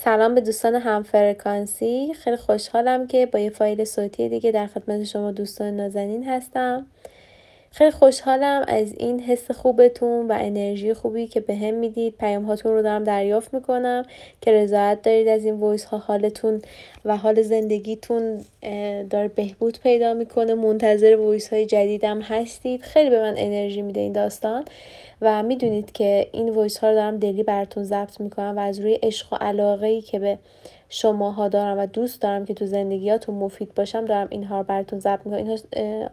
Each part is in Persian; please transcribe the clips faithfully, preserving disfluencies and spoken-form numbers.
سلام به دوستان هم فرکانسی. خیلی خوشحالم که با یه فایل صوتی دیگه در خدمت شما دوستان نازنین هستم. خیلی خوشحالم از این حس خوبتون و انرژی خوبی که به هم میدید. پیام هاتون رو دارم دریافت میکنم که رضایت دارید از این وایس ها. حالتون و حال زندگیتون داره بهبود پیدا میکنه. منتظر وایس های جدیدم هستید. خیلی به من انرژی میده این داستان و میدونید که این وایس ها رو دارم دلی براتون ضبط میکنم و از روی عشق و علاقه‌ای که به شماها دارم و دوست دارم که تو زندگیاتون مفید باشم دارم اینها رو براتون ضبط میکنم. اینها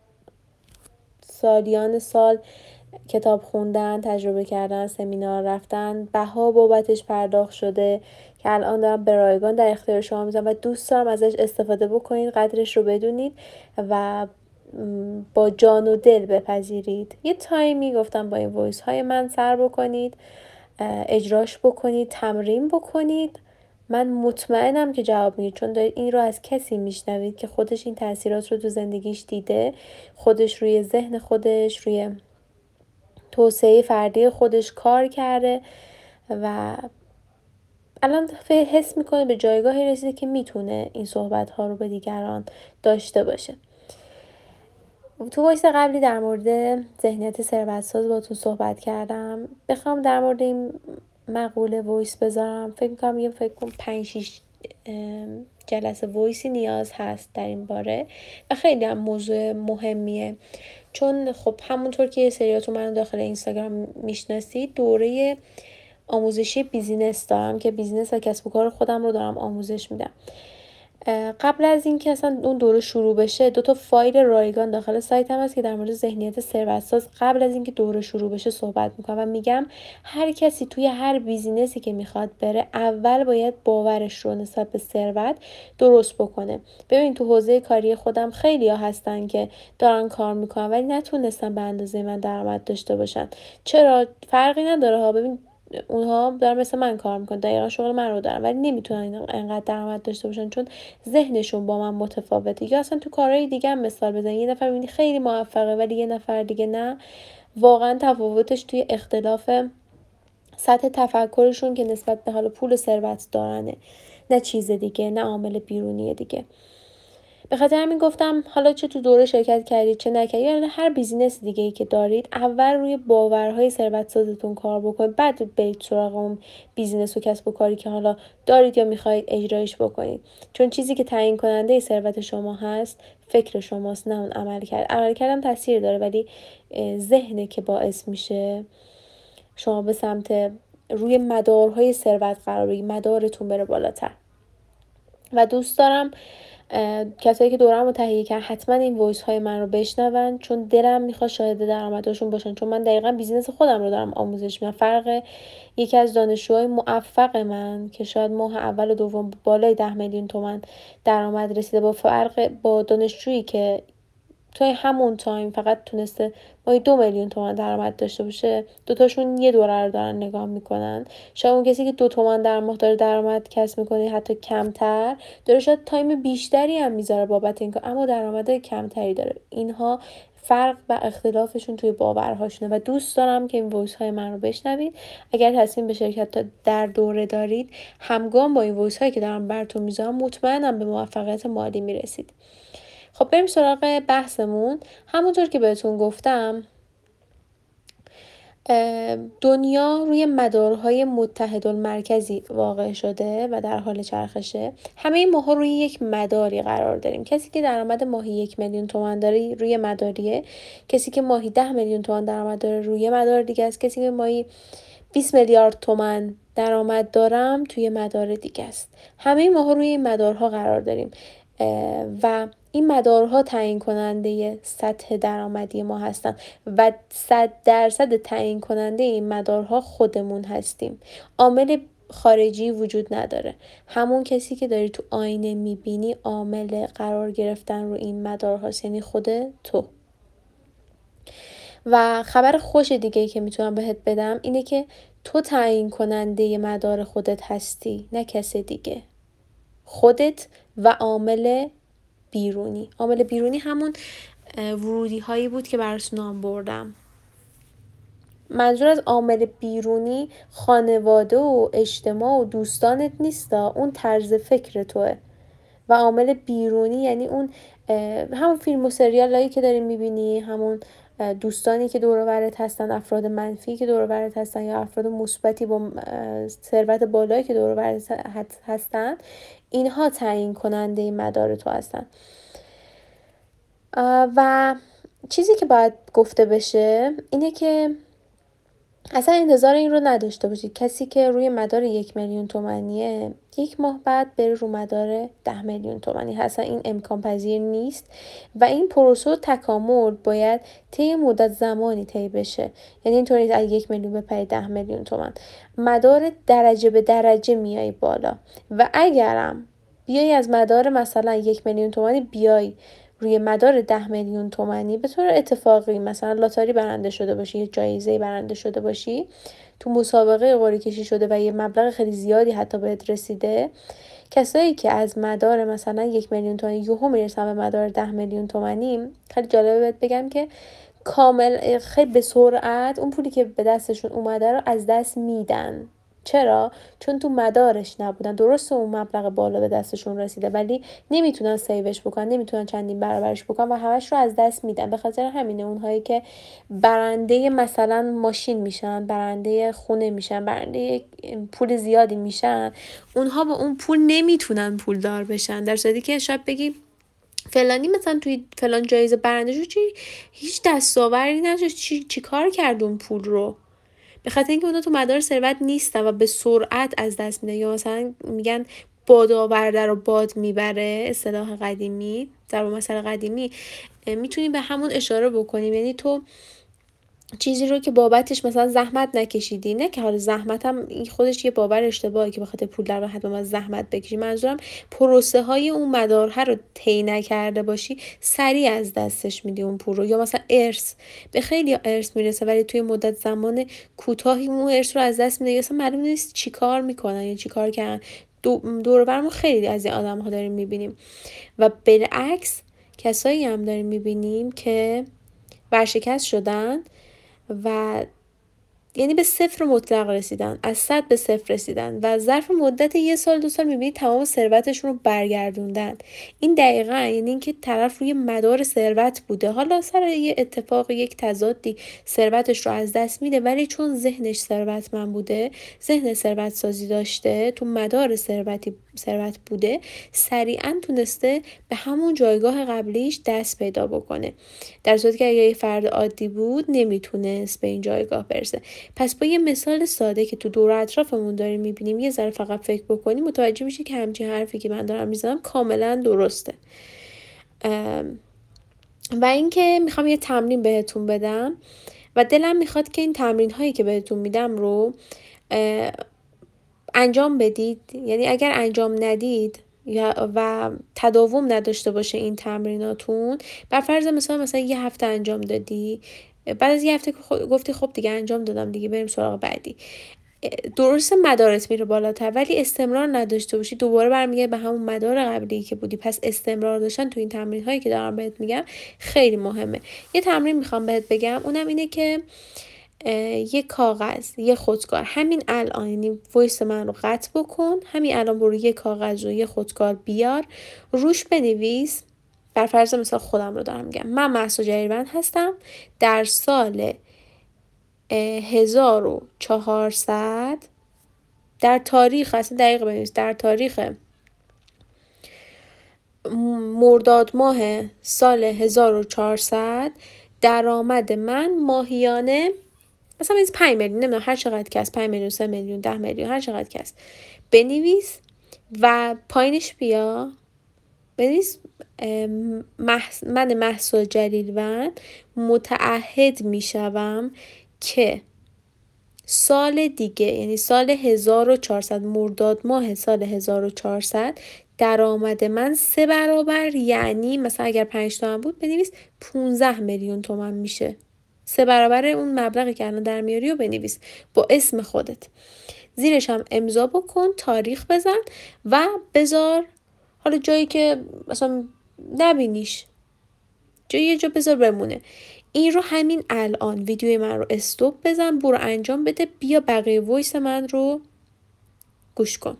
سالیان سال کتاب خوندن، تجربه کردن، سمینار رفتن، بها بابتش پرداخت شده که الان دارم به رایگان در اختیار شما میذارم و دوست دارم ازش استفاده بکنید، قدرش رو بدونید و با جان و دل بپذیرید. یه تایمی گفتم با این وایس های من سر بکنید، اجراش بکنید، تمرین بکنید. من مطمئنم که جواب میگیرید، چون دارید این رو از کسی میشنوید که خودش این تاثیرات رو تو زندگیش دیده، خودش روی ذهن خودش، روی توسعه فردی خودش کار کرده و الان حس میکنه به جایگاهی رسیده که میتونه این صحبت ها رو به دیگران داشته باشه. تو وایس قبلی در مورد ذهنیت ثروت‌ساز باتون صحبت کردم. بخوام در مورد این مقوله وایس بذارم، فکر میکنم یه فکر کنم پنج شیش جلسه وایسی نیاز هست در این باره و خیلی هم موضوع مهمیه، چون خب همونطور که سریاتون من داخل اینستاگرام میشناسید دوره آموزشی بیزینس دارم که بیزینس و کسب و کار خودم رو دارم آموزش میدم. قبل از اینکه اصلا اون دوره شروع بشه دو تا فایل رایگان داخل سایتم هست که در مورد ذهنیت ثروت‌ساز قبل از اینکه دوره شروع بشه صحبت میکنم و میگم هر کسی توی هر بیزینسی که میخواد بره اول باید باورش رو نسبت به ثروت درست بکنه. ببین تو حوزه کاری خودم خیلی ها هستن که دارن کار میکنن ولی نتونستن به اندازه من درآمد داشته باشن. چرا؟ فرقی نداره ها. ببین اونها دارن مثل من کار میکنن، دقیقا شغل من رو دارن ولی نمیتونن انقدر درآمد داشته باشن چون ذهنشون با من متفاوته. یا اصلا تو کارهای دیگه هم مثال بزن، یه نفر میبینی خیلی موفقه ولی یه نفر دیگه نه. واقعا تفاوتش توی اختلاف سطح تفکرشون که نسبت به حال پول و ثروت دارنه، نه چیز دیگه، نه عامل بیرونی دیگه. به خاطر همین گفتم حالا چه تو دوره شرکت کردید چه نکردید، یعنی هر بیزینس دیگه ای که دارید اول روی باورهای ثروت سازتون کار بکنید، بعد برید سراغ اون بیزینس و کسب و کاری که حالا دارید یا میخواید اجرایش بکنید. چون چیزی که تعیین کننده ثروت شما هست فکر شماست، نه اون عمل کرد. عمل کردم تاثیر داره ولی ذهنه که باعث میشه شما به سمت روی مدارهای ثروت قرار بگیرید، مدارتون بره بالاتر. و دوست دارم کسایی که دورم رو تهیه کردن حتما این وایس های من رو بشنون، چون دلم میخواد شاهد درآمدشون باشن، چون من دقیقا بیزینس خودم رو دارم آموزش میدم. فرق یکی از دانشجوهای موفق من که شاید ماه اول و دوم بالای ده میلیون تومان درآمد رسیده، با فرق با دانشجویی که توی همون تایم فقط تونسته ماهی دو میلیون تومان درآمد داشته باشه، دوتاشون یه دوره رو دارن نگاه میکنن. شاید اون کسی که دو تومان در ماه داره درآمد کسب میکنه حتی کمتر داره شاید تایم بیشتری هم میذاره بابت این کار اما درآمد کمتری داره. اینها فرق و اختلافشون توی باورهاشونه و دوست دارم که این وایس های من رو بشنوید. اگر تصمیم به شرکت در دوره دارید همگام با این وایس هایی که دارم براتون میذارم مطمئنم به موفقیت مالی میرسید. خب بریم سراغ بحثمون. همونطور که بهتون گفتم دنیا روی مدارهای متحدالمرکزی واقع شده و در حال چرخشه. همه ماها روی یک مداری قرار داریم. کسی که درآمد ماهی یک میلیون تومان داره روی مداریه، کسی که ماهی ده میلیون تومان درآمد داره روی مدار دیگه است، کسی که ماهی بیست میلیارد تومان درآمد دارم توی مدار دیگه است. همه ماها روی این مدارها قرار داریم و این مدارها تعیین کننده سطح درآمدی ما هستن و صد درصد تعیین کننده این مدارها خودمون هستیم. عامل خارجی وجود نداره. همون کسی که داری تو آینه میبینی عامل قرار گرفتن رو این مدارهاست، یعنی خود تو. و خبر خوش دیگه ای که میتونم بهت بدم اینه که تو تعیین کننده مدار خودت هستی، نه کس دیگه. خودت و عامل بیرونی. عامل بیرونی همون ورودی هایی بود که براتون نام بردم. منظور از عامل بیرونی خانواده و اجتماع و دوستانت نیستا، اون طرز فکر توه. و عامل بیرونی یعنی اون همون فیلم و سریال هایی که داری میبینی، همون دوستانی که دور و برت هستن، افراد منفی که دور و برت هستن یا افراد مثبتی با ثروت بالایی که دور و برت هستن، اینها تعیین کننده مدار تو هستن. و چیزی که باید گفته بشه اینه که اصلا انتظار این رو نداشته باشید کسی که روی مدار یک میلیون تومانیه یک ماه بعد بره رو مدار ده میلیون تومانی. اصلا این امکان پذیر نیست و این پروسه و تکامل باید طی مدت زمانی طی بشه. یعنی اینطوری از یک میلیون بپری ده میلیون تومان، مدار درجه به درجه میای بالا. و اگرم بیای از مدار مثلا یک میلیون تومانی بیای روی مدار ده میلیون تومانی به طور اتفاقی مثلا لاتاری برنده شده باشی، یه جایزه برنده شده باشی، تو مسابقه قرعه کشی شده و یه مبلغ خیلی زیادی حتی بهت رسیده، کسایی که از مدار مثلا یک میلیون تومانی یهو میرسن به مدار ده میلیون تومانی، خیلی جالبه بهت بگم که کامل خیلی به سرعت اون پولی که به دستشون اومده رو از دست میدن. چرا؟ چون تو مدارش نبودن. درسته اون مبلغ بالا به دستشون رسیده ولی نمیتونن سیوش بکنن، نمیتونن چندین برابرش بکنن و همش رو از دست میدن. به خاطر همینه اونهایی که برنده مثلا ماشین میشن، برنده خونه میشن، برنده پول زیادی میشن، اونها با اون پول نمیتونن پولدار بشن. در صورتی که شاید بگی فلانی مثلا توی فلان جایزه برنده شد، چی هیچ دستاوردی نداشت، چی چی کار کرد اون پول رو؟ به خاطر اینکه اونا تو مدار ثروت نیستن و به سرعت از دست میدن. یا مثلا میگن باد آورده رو باد میبره، اصطلاح قدیمی، در مثل قدیمی میتونیم به همون اشاره بکنیم. یعنی تو چیزی رو که بابتش مثلا زحمت نکشیدی، نه که حالا زحمت هم این خودش یه باور اشتباهی که بخاطر پول در حتما ما زحمت بکشی، منظورم پروسه های اون مدارها رو طی نکرده باشی، سریع از دستش میدی اون پول رو. یا مثلا ارث، به خیلی ارث میرسه ولی توی مدت زمان کوتاهی اون ارث رو از دست میده، اصلا معلوم نیست چیکار میکنن یا چیکار کردن. دور و برمون خیلی از این آدم ها داریم میبینیم. و بالعکس کسایی هم داریم میبینیم که ورشکست شدن و یعنی به صفر مطلق رسیدن، از صد به صفر رسیدن و ظرف مدت یه سال دو سال میبینید تمام ثروتشون رو برگردوندن. این دقیقاً یعنی اینکه طرف روی مدار ثروت بوده، حالا سر یه اتفاق یک تضادی ثروتش رو از دست میده، ولی چون ذهنش ثروتمند بوده، ذهن ثروت سازی داشته، تو مدار ثروتی ثروت بوده، سریعاً تونسته به همون جایگاه قبلیش دست پیدا بکنه. در صورتی که اگه یه فرد عادی بود نمیتونست به این جایگاه برسه. پس با یه مثال ساده که تو دور اطرافمون داریم میبینیم یه ذره فقط فکر بکنیم متوجه میشه که همچین حرفی که من دارم میزنم کاملا درسته. و اینکه میخوام یه تمرین بهتون بدم و دلم میخواد که این تمرین هایی که بهتون میدم رو انجام بدید. یعنی اگر انجام ندید یا و تداوم نداشته باشه این تمریناتون، بر فرض مثلا مثلا یه هفته انجام دادی، بعد از یه هفته گفتی خب دیگه انجام دادم دیگه بریم سراغ بعدی، درسته مدارت میره بالاتر ولی استمرار نداشته باشی، دوباره برمیگه به همون مدار قبلی که بودی. پس استمرار داشتن تو این تمرین هایی که دارم بهت میگم خیلی مهمه. یه تمرین میخوام بهت بگم، اونم اینه که یه کاغذ، یه خودکار، همین الان، یعنی وایس من رو قطع بکن، همین الان برو یه کاغذ و یه خودکار بیار، روش بنویس. بر فرض مثلا خودم رو دارم میگم، من مهسا جلیلوند هستم، در سال هزار و چهارصد، در تاریخ اصلا دقیق بنویس، در تاریخ مرداد ماه سال هزار و چهارصد درآمد من ماهیانه مثلا بنویس پنج میلیون، نمیدونم هر چقدر که هست، پنج میلیون، سه میلیون، ده میلیون، هر چقدر که هست بنویس و پایینش بیا بنویس محس... من مهسا جلیلوند متعهد میشوم که سال دیگه، یعنی سال هزار و چهارصد، مرداد ماه سال هزار و چهارصد درآمد من سه برابر، یعنی مثلا اگر پنج تومن بود بنویس پونزده میلیون تومن میشه، سه برابر اون مبلغی که الان در میاری رو بنویس با اسم خودت، زیرش هم امضا بکن، تاریخ بزن و بذار حالا جایی که مثلا نبینیش، جایی یه جا بذار بمونه. این رو همین الان ویدیوی من رو استوب بزن، برو انجام بده، بیا بقیه وایس من رو گوش کن.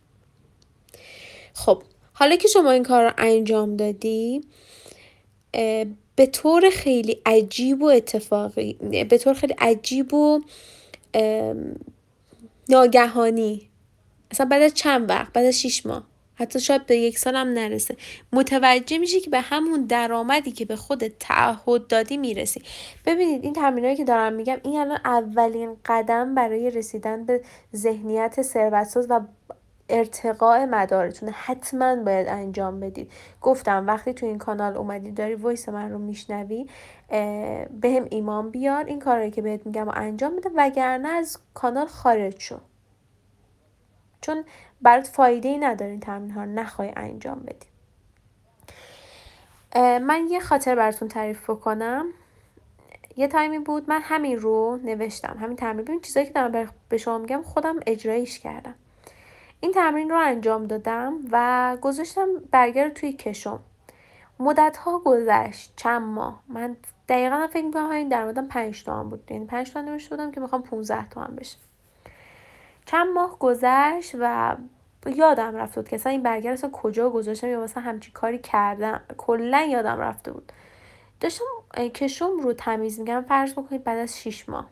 خب حالا که شما این کار رو انجام دادی، به طور خیلی عجیب و اتفاقی، به طور خیلی عجیب و ناگهانی، اصلا بعد از چند وقت، بعد از شیش ماه، حتی شاید به یک سال هم نرسه، متوجه میشی که به همون درآمدی که به خودت تعهد دادی میرسی. ببینید این تمرینایی که دارم میگم، این الان اولین قدم برای رسیدن به ذهنیت ثروت‌ساز و ارتقاء مدارتونه. حتما باید انجام بدید. گفتم وقتی تو این کانال اومدی داری وایس من رو میشنوی، به هم ایمان بیار، این کاری که بهت میگم رو انجام بده، وگرنه از کانال خارج شو، چون برات فایده ای نداره این تمرین ها رو نخوای انجام بدی. من یه خاطر براتون تعریف بکنم. یه تایمی بود من همین رو نوشتم، همین تمرین، ببین چیزایی که دارم به شما میگم خودم اجرایش کردم. این تمرین رو انجام دادم و گذاشتم برگر رو توی کشم. مدت ها گذشت، چند ماه، من دقیقا فکر میکنم این درآمدم پنج تومن بود، یعنی پنج تومن نوشته بودم که میخوام پونزده تومن بشه. چند ماه گذشت و یادم رفته بود که اصلا این برگر اصلا کجا گذاشتم یا مثلا همچین کاری کردم، کلا یادم رفته بود. داشتم کشم رو تمیز میگم، فرض بکنید بعد از شیش ماه،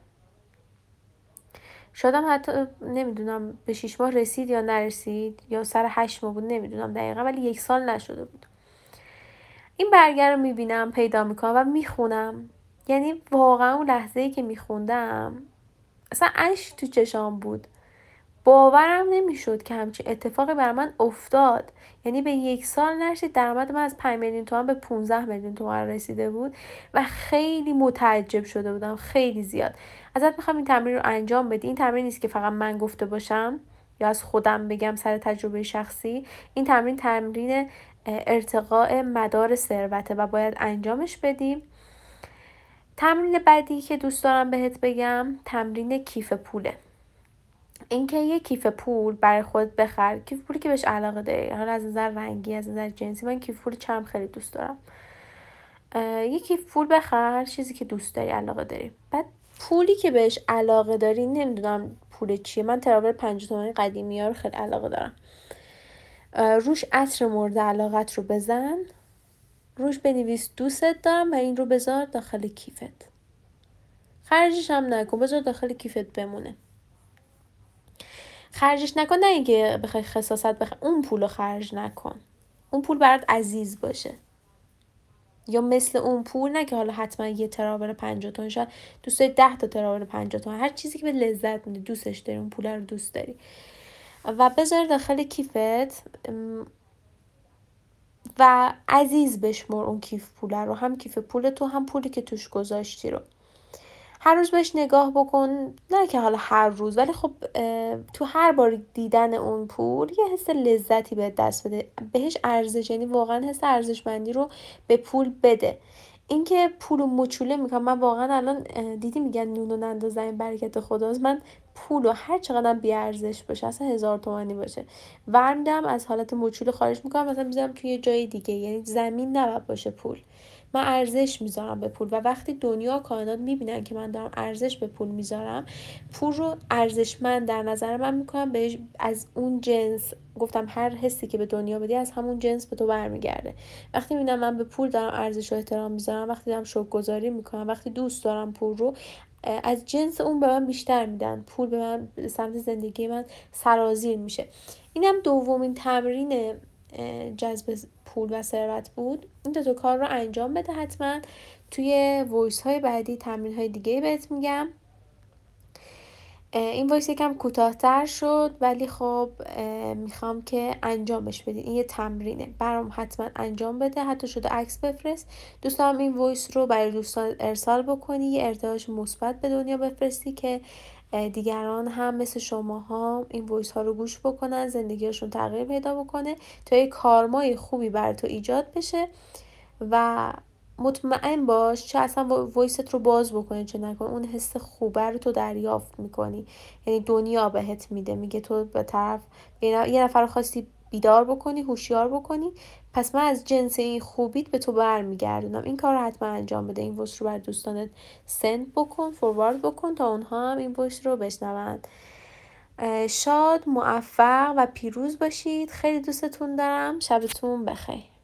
شدم حتی نمیدونم به شیش ماه رسید یا نرسید یا سر هشت ماه بود، نمیدونم دقیقا، ولی یک سال نشده بود. این برگر رو میبینم، پیدا میکنم و میخونم. یعنی واقعا اون لحظه ای که میخوندم اصلا اشک تو چشام بود، باورم نمیشد که همچین اتفاقی بر من افتاد. یعنی به یک سال نرسید درآمد من از پنج میلیون تومان به پانزده میلیون تومان رسیده بود و خیلی متعجب شده بودم، خیلی زیاد. ازت میخوام این تمرین رو انجام بدی. این تمرین نیست که فقط من گفته باشم یا از خودم بگم سر تجربه شخصی. این تمرین تمرین ارتقاء مدار ثروته و باید انجامش بدیم. تمرین بعدی که دوست دارم بهت بگم تمرین کیف پوله. اینکه یه کیف پول برای خودت بخر، کیف پولی که بهش علاقه داری، حالا از نظر رنگی، از نظر جنسی. من کیف پول چرم خیلی دوست دارم. یه کیف پول بخر، چیزی که دوست داری، علاقه داری. بعد پولی که بهش علاقه داری، نمیدونم پول چیه، من تراول پنجاه تومانی قدیمی ها رو خیلی علاقه دارم. روش عطر مورد علاقت رو بزن، روش بنویس دوستت دارم و این رو بذار داخل کیفت. خرجش هم نکن، بذار داخل کیفت بمونه. خرجش نکن، نه اینکه بخوای خساست بخوای، اون پولو خرج نکن. اون پول برات عزیز باشه. یا مثل اون پول نه که حالا حتما یه تراول پنجاه تومن، شاید دوست داری ده تا تراول پنجاه تومن، هر چیزی که به لذت میده، دوستش داری، اون پول رو دوست داری و بذار داخل کیفت و عزیز بشمر اون کیف پول رو، هم کیف پول تو هم پولی که توش گذاشتی رو. هر روز بهش نگاه بکن، نه که حالا هر روز، ولی خب تو هر بار دیدن اون پول یه حس لذتی به دست بده، بهش ارزش، یعنی واقعا حس ارزشمندی رو به پول بده. اینکه پولو مچوله میکنم، من واقعا الان دیدی میگن نونو ننداز این برکت خداست، من پولو هر چقدر بی ارزش باشه، اصلا هزار تومانی باشه، ورمیدم از حالت مچوله خارج میکنم، مثلا میذارم توی جای دیگه، یعنی زمین نباید باشه پول. من ارزش میذارم به پول و وقتی دنیا کائنات میبینن که من دارم ارزش به پول میذارم، پول رو ارزشمند در نظر من میکنم، بهش از اون جنس، گفتم هر حسی که به دنیا بدی از همون جنس به تو برمیگرده. وقتی میبینم من به پول دارم ارزش و احترام میذارم، وقتی دارم شکرگزاری میکنم، وقتی دوست دارم پول رو، از جنس اون به من بیشتر میدن، پول به من سمت زندگی من سرازیر میشه. اینم دومین تمرین جذب پول و ثروت بود. این دو تا کار رو انجام بده حتما. توی وایس های بعدی تمرین های دیگه بهت میگم. این وایس یکم کوتاه‌تر شد ولی خب میخوام که انجامش بدین. این یه تمرینه، برام حتما انجام بده، حتی شده عکس بفرست. دوست دارم این وایس رو برای دوستان ارسال بکنی، یه ارتعاش مثبت به دنیا بفرستی که دیگران هم مثل شماها این وایس ها رو گوش بکنن، زندگیشون تغییر پیدا بکنه تا یه کارمای خوبی بر تو ایجاد بشه و مطمئن باش چه اصلا وایست رو باز بکنی چه نکنی، اون حس خوبه رو تو دریافت میکنی. یعنی دنیا بهت میده، میگه تو به طرف یه نفر رو خواستی بیدار بکنی، هوشیار بکنی. پس من از جنس این خوبیت به تو برمیگردونم. این کار رو حتما انجام بده. این وایس رو بر دوستانت سند بکن، فوروارد بکن تا اونها هم این وایس رو بشنوند. شاد، موفق و پیروز باشید. خیلی دوستتون دارم. شبتون بخیر.